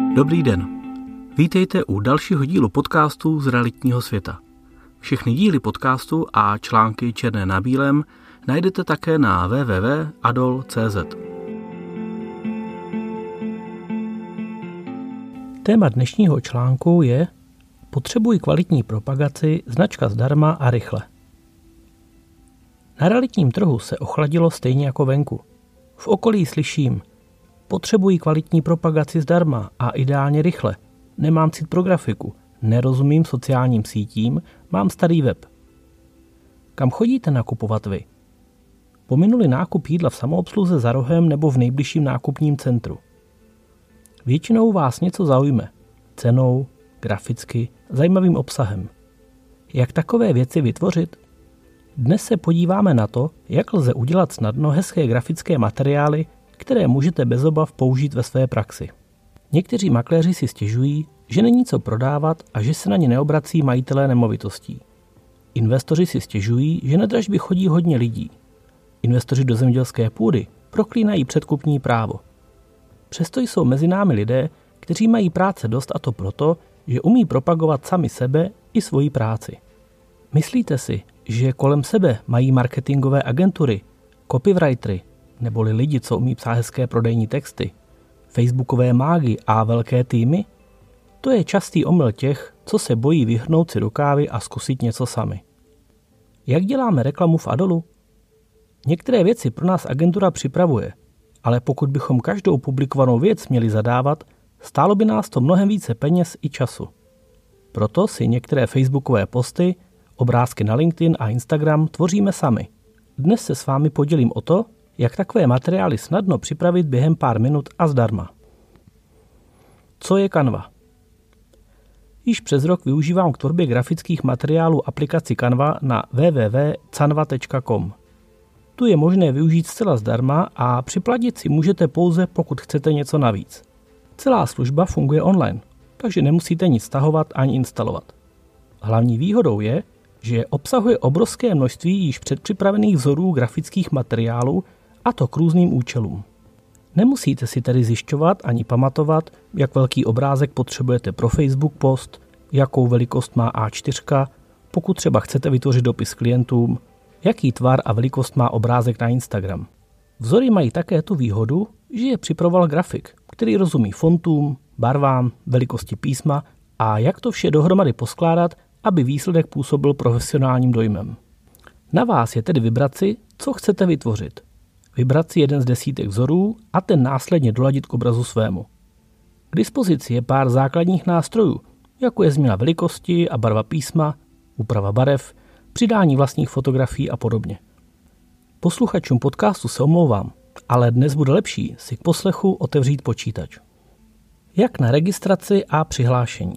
Dobrý den. Vítejte u dalšího dílu podcastu z realitního světa. Všechny díly podcastu a články černé na bílém najdete také na www.adol.cz. Téma dnešního článku je Potřebuji kvalitní propagaci, značka zdarma a rychle. Na realitním trhu se ochladilo stejně jako venku. V okolí slyším Potřebuji kvalitní propagaci zdarma a ideálně rychle. Nemám cit pro grafiku, nerozumím sociálním sítím, mám starý web. Kam chodíte nakupovat vy? Pominuli nákup jídla v samoobsluze za rohem nebo v nejbližším nákupním centru. Většinou vás něco zaujme. Cenou, graficky, zajímavým obsahem. Jak takové věci vytvořit? Dnes se podíváme na to, jak lze udělat snadno hezké grafické materiály, které můžete bez obav použít ve své praxi. Někteří makléři si stěžují, že není co prodávat a že se na ně neobrací majitelé nemovitostí. Investoři si stěžují, že na dražby chodí hodně lidí. Investoři do zemědělské půdy proklínají předkupní právo. Přesto jsou mezi námi lidé, kteří mají práce dost, a to proto, že umí propagovat sami sebe i svoji práci. Myslíte si, že kolem sebe mají marketingové agentury, copywritery, neboli lidi, co umí psát hezké prodejní texty, facebookové mágy a velké týmy? To je častý omyl těch, co se bojí vyhrnout si rukávy a zkusit něco sami. Jak děláme reklamu v Adolu? Některé věci pro nás agentura připravuje, ale pokud bychom každou publikovanou věc měli zadávat, stálo by nás to mnohem více peněz i času. Proto si některé facebookové posty, obrázky na LinkedIn a Instagram tvoříme sami. Dnes se s vámi podělím o to, jak takové materiály snadno připravit během pár minut a zdarma. Co je Canva? Již přes rok využívám k tvorbě grafických materiálů aplikaci Canva na www.canva.com. Tu je možné využít zcela zdarma a připlatit si můžete pouze, pokud chcete něco navíc. Celá služba funguje online, takže nemusíte nic stahovat ani instalovat. Hlavní výhodou je, že obsahuje obrovské množství již předpřipravených vzorů grafických materiálů, a to k různým účelům. Nemusíte si tedy zjišťovat ani pamatovat, jak velký obrázek potřebujete pro Facebook post, jakou velikost má A4, pokud třeba chcete vytvořit dopis klientům, jaký tvar a velikost má obrázek na Instagram. Vzory mají také tu výhodu, že je připravoval grafik, který rozumí fontům, barvám, velikosti písma a jak to vše dohromady poskládat, aby výsledek působil profesionálním dojmem. Na vás je tedy vybrat si, co chcete vytvořit. Vybrat si jeden z desítek vzorů a ten následně doladit k obrazu svému. K dispozici je pár základních nástrojů, jako je změna velikosti a barva písma, úprava barev, přidání vlastních fotografií a podobně. Posluchačům podcastu se omlouvám, ale dnes bude lepší si k poslechu otevřít počítač. Jak na registraci a přihlášení?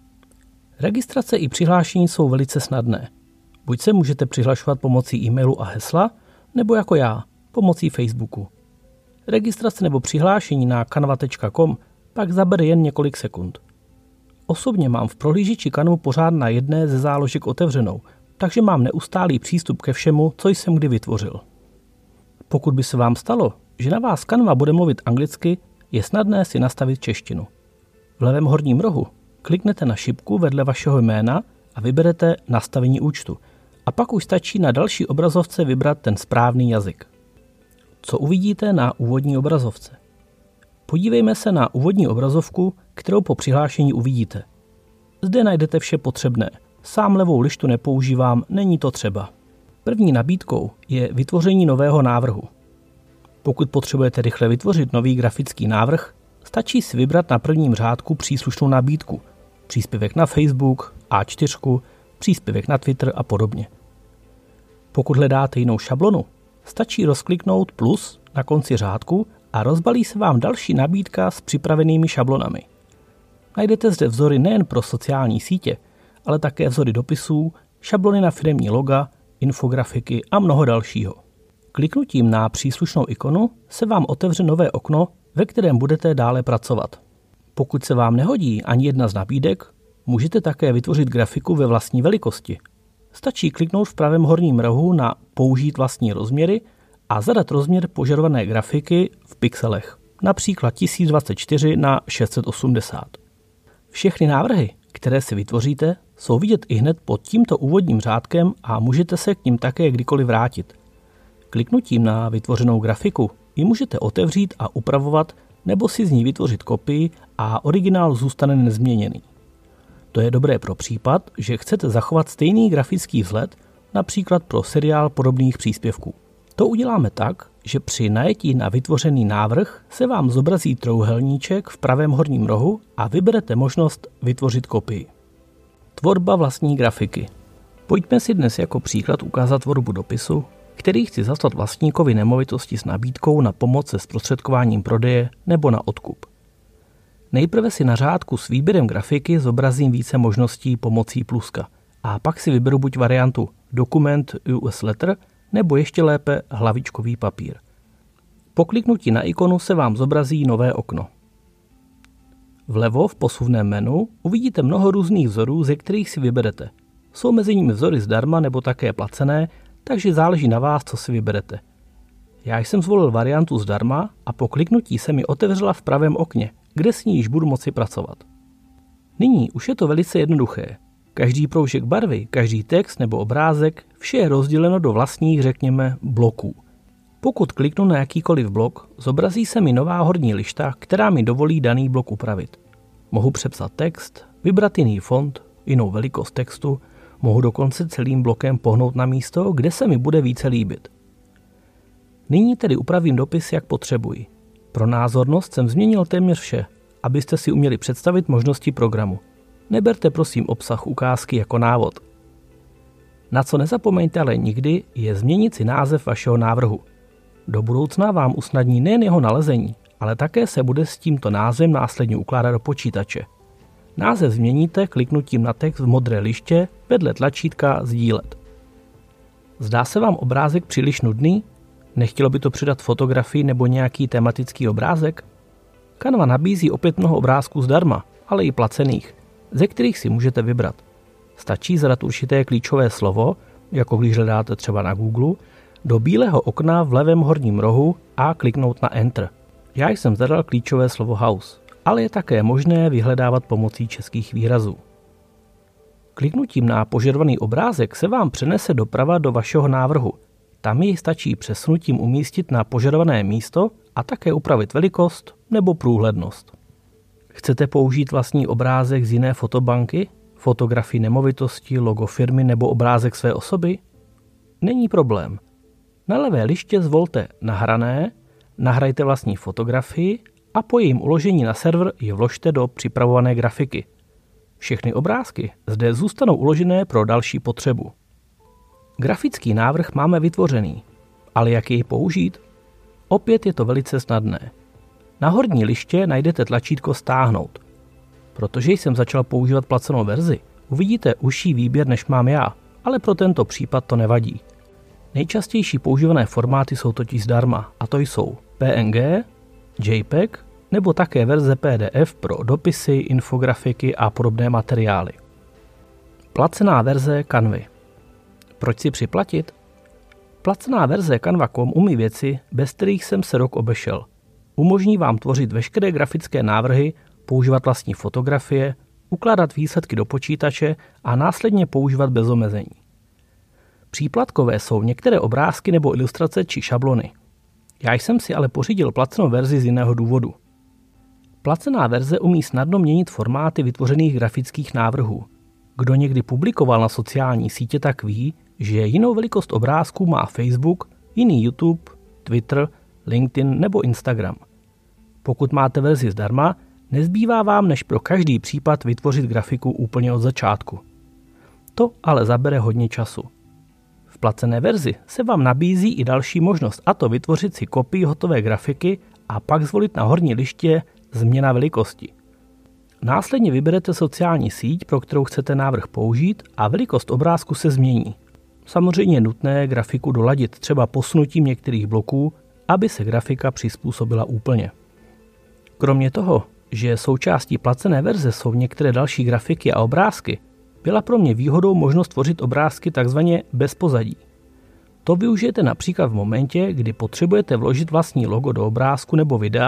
Registrace i přihlášení jsou velice snadné. Buď se můžete přihlašovat pomocí e-mailu a hesla, nebo jako já, pomocí Facebooku. Registrace nebo přihlášení na canva.com pak zabere jen několik sekund. Osobně mám v prohlížeči Canvu pořád na jedné ze záložek otevřenou, takže mám neustálý přístup ke všemu, co jsem kdy vytvořil. Pokud by se vám stalo, že na vás Canva bude mluvit anglicky, je snadné si nastavit češtinu. V levém horním rohu kliknete na šipku vedle vašeho jména a vyberete nastavení účtu. A pak už stačí na další obrazovce vybrat ten správný jazyk. Co uvidíte na úvodní obrazovce? Podívejme se na úvodní obrazovku, kterou po přihlášení uvidíte. Zde najdete vše potřebné. Sám levou lištu nepoužívám, není to třeba. První nabídkou je vytvoření nového návrhu. Pokud potřebujete rychle vytvořit nový grafický návrh, stačí si vybrat na prvním řádku příslušnou nabídku. Příspěvek na Facebook, A4, příspěvek na Twitter a podobně. Pokud hledáte jinou šablonu, stačí rozkliknout plus na konci řádku a rozbalí se vám další nabídka s připravenými šablonami. Najdete zde vzory nejen pro sociální sítě, ale také vzory dopisů, šablony na firemní loga, infografiky a mnoho dalšího. Kliknutím na příslušnou ikonu se vám otevře nové okno, ve kterém budete dále pracovat. Pokud se vám nehodí ani jedna z nabídek, můžete také vytvořit grafiku ve vlastní velikosti. Stačí kliknout v pravém horním rohu na Použít vlastní rozměry a zadat rozměr požadované grafiky v pixelech. například 1024 na 680. Všechny návrhy, které si vytvoříte, jsou vidět ihned pod tímto úvodním řádkem a můžete se k nim také kdykoliv vrátit. Kliknutím na vytvořenou grafiku ji můžete otevřít a upravovat nebo si z ní vytvořit kopii a originál zůstane nezměněný. To je dobré pro případ, že chcete zachovat stejný grafický vzhled, například pro seriál podobných příspěvků. To uděláme tak, že při najetí na vytvořený návrh se vám zobrazí trojúhelníček v pravém horním rohu a vyberete možnost vytvořit kopii. Tvorba vlastní grafiky. Pojďme si dnes jako příklad ukázat tvorbu dopisu, který chci zaslat vlastníkovi nemovitosti s nabídkou na pomoc se zprostředkováním prodeje nebo na odkup. Nejprve si na řádku s výběrem grafiky zobrazím více možností pomocí pluska a pak si vyberu buď variantu dokument US Letter nebo ještě lépe hlavičkový papír. Po kliknutí na ikonu se vám zobrazí nové okno. Vlevo v posuvném menu uvidíte mnoho různých vzorů, ze kterých si vyberete. Jsou mezi nimi vzory zdarma nebo také placené, takže záleží na vás, co si vyberete. Já jsem zvolil variantu zdarma a po kliknutí se mi otevřela v pravém okně, kde s ní již budu moci pracovat. Nyní už je to velice jednoduché. Každý proužek barvy, každý text nebo obrázek, vše je rozděleno do vlastních, řekněme, bloků. Pokud kliknu na jakýkoliv blok, zobrazí se mi nová horní lišta, která mi dovolí daný blok upravit. Mohu přepsat text, vybrat jiný font, jinou velikost textu, mohu dokonce celým blokem pohnout na místo, kde se mi bude více líbit. Nyní tedy upravím dopis, jak potřebuji. Pro názornost jsem změnil téměř vše, abyste si uměli představit možnosti programu. Neberte prosím obsah ukázky jako návod. Na co nezapomeňte ale nikdy, je změnit si název vašeho návrhu. Do budoucna vám usnadní nejen jeho nalezení, ale také se bude s tímto názvem následně ukládat do počítače. Název změníte kliknutím na text v modré liště vedle tlačítka Sdílet. Zdá se vám obrázek příliš nudný? Nechtělo by to přidat fotografii nebo nějaký tematický obrázek? Canva nabízí opět mnoho obrázků zdarma, ale i placených, ze kterých si můžete vybrat. Stačí zadat určité klíčové slovo, jako když hledáte třeba na Google, do bílého okna v levém horním rohu a kliknout na Enter. Já jsem zadal klíčové slovo house, ale je také možné vyhledávat pomocí českých výrazů. Kliknutím na požadovaný obrázek se vám přenese doprava do vašeho návrhu. Tam jej stačí přesunutím umístit na požadované místo a také upravit velikost nebo průhlednost. Chcete použít vlastní obrázek z jiné fotobanky, fotografii nemovitosti, logo firmy nebo obrázek své osoby? Není problém. Na levé liště zvolte Nahrané, nahrajte vlastní fotografii a po jejím uložení na server ji vložte do připravované grafiky. Všechny obrázky zde zůstanou uložené pro další potřebu. Grafický návrh máme vytvořený, ale jak jej použít? Opět je to velice snadné. Na horní liště najdete tlačítko Stáhnout. Protože jsem začal používat placenou verzi, uvidíte užší výběr než mám já, ale pro tento případ to nevadí. Nejčastější používané formáty jsou totiž zdarma a to jsou PNG, JPEG nebo také verze PDF pro dopisy, infografiky a podobné materiály. Placená verze Canvy. Proč si připlatit? Placená verze Canva.com umí věci, bez kterých jsem se rok obešel. Umožní vám tvořit veškeré grafické návrhy, používat vlastní fotografie, ukládat výsledky do počítače a následně používat bez omezení. Příplatkové jsou některé obrázky nebo ilustrace či šablony. Já jsem si ale pořídil placenou verzi z jiného důvodu. Placená verze umí snadno měnit formáty vytvořených grafických návrhů. Kdo někdy publikoval na sociální sítě, tak ví, že jinou velikost obrázků má Facebook, jiný YouTube, Twitter, LinkedIn nebo Instagram. Pokud máte verzi zdarma, nezbývá vám než pro každý případ vytvořit grafiku úplně od začátku. To ale zabere hodně času. V placené verzi se vám nabízí i další možnost, a to vytvořit si kopii hotové grafiky a pak zvolit na horní liště změna velikosti. Následně vyberete sociální síť, pro kterou chcete návrh použít a velikost obrázku se změní. Samozřejmě je nutné grafiku doladit třeba posunutím některých bloků, aby se grafika přizpůsobila úplně. Kromě toho, že součástí placené verze jsou některé další grafiky a obrázky, byla pro mě výhodou možnost tvořit obrázky takzvaně bez pozadí. To využijete například v momentě, kdy potřebujete vložit vlastní logo do obrázku nebo videa,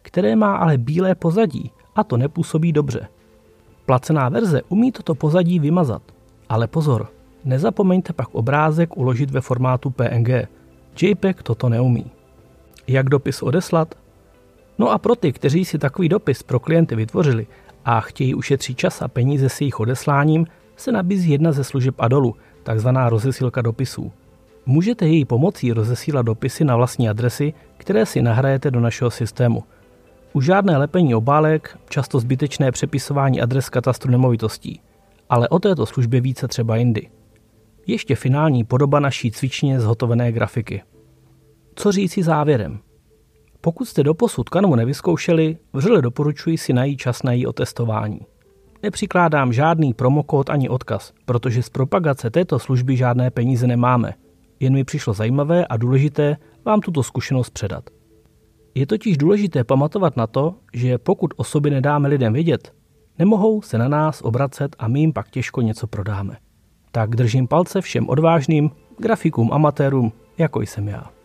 které má ale bílé pozadí a to nepůsobí dobře. Placená verze umí toto pozadí vymazat, ale pozor, nezapomeňte pak obrázek uložit ve formátu PNG. JPEG toto neumí. Jak dopis odeslat? No a pro ty, kteří si takový dopis pro klienty vytvořili a chtějí ušetřit čas a peníze s jejich odesláním, se nabízí jedna ze služeb Adolu, takzvaná rozesílka dopisů. Můžete její pomocí rozesílat dopisy na vlastní adresy, které si nahrajete do našeho systému. Už žádné lepení obálek, často zbytečné přepisování adres katastru nemovitostí. Ale o této službě více třeba jindy. Ještě finální podoba naší cvičně zhotovené grafiky. Co říci závěrem? Pokud jste doposud Canvu nevyzkoušeli, vřele doporučuji si najít čas na její otestování. Nepřikládám žádný promokód ani odkaz, protože z propagace této služby žádné peníze nemáme. Jen mi přišlo zajímavé a důležité vám tuto zkušenost předat. Je totiž důležité pamatovat na to, že pokud o sobě nedáme lidem vědět, nemohou se na nás obracet a my jim pak těžko něco prodáme. Tak držím palce všem odvážným grafikům amatérům, jako jsem já.